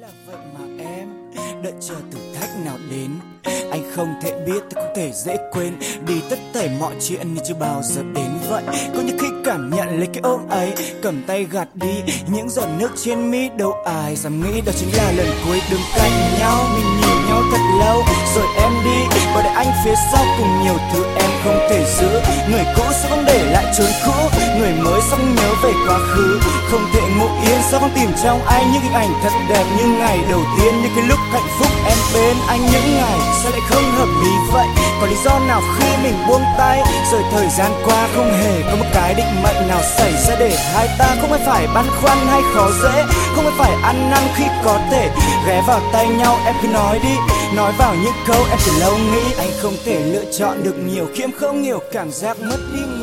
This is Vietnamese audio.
là vậy mà em đợi chờ thử thách nào đến. Anh không thể biết, tôi không thể dễ quên. Đi tất tẩy mọi chuyện như chưa bao giờ đến vậy. Có những khi cảm nhận lấy cái ôm ấy, cầm tay gạt đi những giọt nước trên mi. Đâu ai dám nghĩ đó chính là lần cuối đứng cạnh nhau. Mình nhìn nhau thật lâu rồi em đi, và để anh phía sau cùng nhiều thứ em không thể giữ. Người cũ sẽ không để lại chốn cũ, người mới sẽ không nhớ về quá khứ. Không thể ngủ yên sao không tìm trong anh những hình ảnh thật đẹp như ngày đầu tiên, như cái lúc hạnh phúc em bên anh. Những ngày sao lại không hợp lý vậy? Có lý do nào khi mình buông tay? Rồi thời gian qua không hề có một cái định mệnh nào xảy ra để hai ta không phải băn khoăn hay khó dễ, không phải ăn năn khi có thể ghé vào tay nhau. Em cứ nói đi, nói vào những câu em từ lâu nghĩ. Anh không thể lựa chọn được nhiều khi em không hiểu cảm giác mất đi người